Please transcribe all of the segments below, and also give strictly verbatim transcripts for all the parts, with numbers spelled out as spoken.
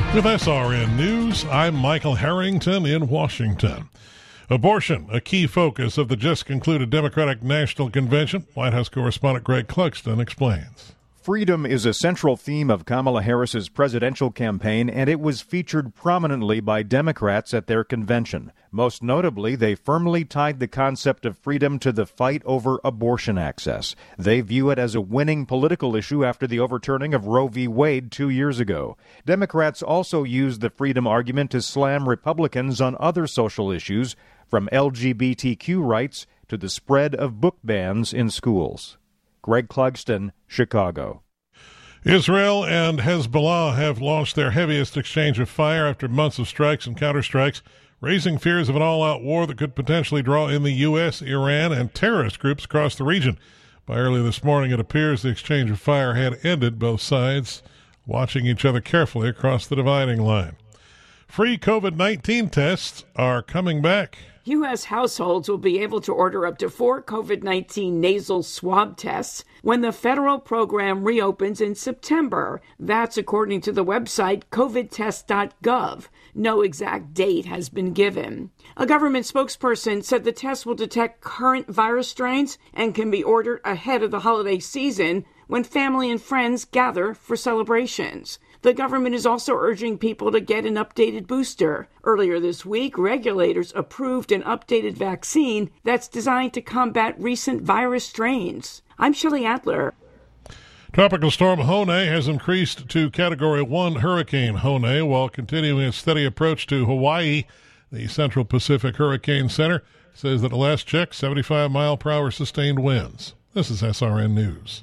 With S R N News, I'm Michael Harrington in Washington. Abortion, a key focus of the just concluded Democratic National Convention. White House correspondent Greg Clugston explains. Freedom is a central theme of Kamala Harris's presidential campaign, and it was featured prominently by Democrats at their convention. Most notably, they firmly tied the concept of freedom to the fight over abortion access. They view it as a winning political issue after the overturning of Roe v. Wade two years ago. Democrats also used the freedom argument to slam Republicans on other social issues, from L G B T Q rights to the spread of book bans in schools. Greg Clugston, Chicago. Israel and Hezbollah have launched their heaviest exchange of fire after months of strikes and counterstrikes, raising fears of an all-out war that could potentially draw in the U S, Iran, and terrorist groups across the region. By early this morning, it appears the exchange of fire had ended, both sides watching each other carefully across the dividing line. Free COVID nineteen tests are coming back. U S households will be able to order up to four COVID nineteen nasal swab tests when the federal program reopens in September. That's according to the website covid test dot gov. No exact date has been given. A government spokesperson said the test will detect current virus strains and can be ordered ahead of the holiday season when family and friends gather for celebrations. The government is also urging people to get an updated booster. Earlier this week, regulators approved an updated vaccine that's designed to combat recent virus strains. I'm Shelley Adler. Tropical storm Hone has increased to Category one Hurricane Hone while continuing its steady approach to Hawaii. The Central Pacific Hurricane Center says that at last check, seventy-five mile per hour sustained winds. This is S R N News.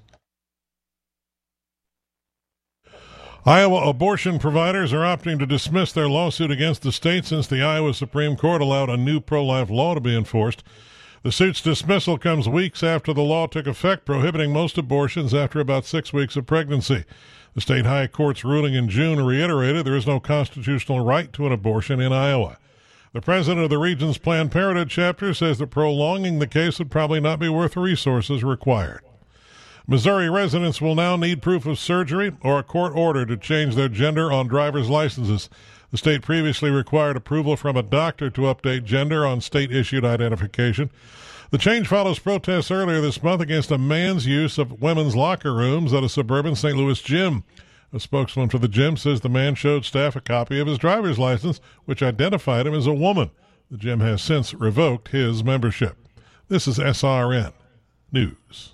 Iowa abortion providers are opting to dismiss their lawsuit against the state since the Iowa Supreme Court allowed a new pro-life law to be enforced. The suit's dismissal comes weeks after the law took effect, prohibiting most abortions after about six weeks of pregnancy. The state high court's ruling in June reiterated there is no constitutional right to an abortion in Iowa. The president of the region's Planned Parenthood chapter says that prolonging the case would probably not be worth the resources required. Missouri residents will now need proof of surgery or a court order to change their gender on driver's licenses. The state previously required approval from a doctor to update gender on state-issued identification. The change follows protests earlier this month against a man's use of women's locker rooms at a suburban Saint Louis gym. A spokesman for the gym says the man showed staff a copy of his driver's license, which identified him as a woman. The gym has since revoked his membership. This is S R N News.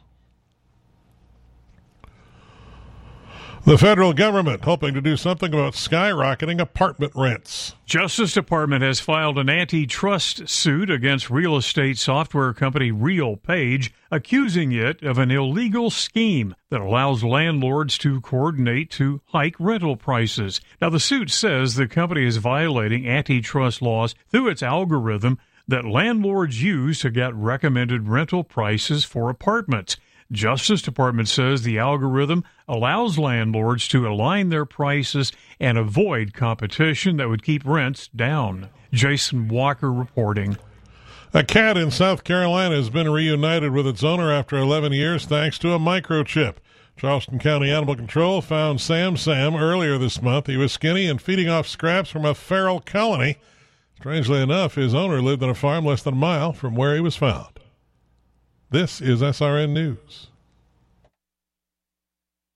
The federal government hoping to do something about skyrocketing apartment rents. Justice Department has filed an antitrust suit against real estate software company RealPage, accusing it of an illegal scheme that allows landlords to coordinate to hike rental prices. Now, the suit says the company is violating antitrust laws through its algorithm that landlords use to get recommended rental prices for apartments. Justice Department says the algorithm allows landlords to align their prices and avoid competition that would keep rents down. Jason Walker reporting. A cat in South Carolina has been reunited with its owner after eleven years thanks to a microchip. Charleston County Animal Control found Sam Sam earlier this month. He was skinny and feeding off scraps from a feral colony. Strangely enough, his owner lived on a farm less than a mile from where he was found. This is S R N News.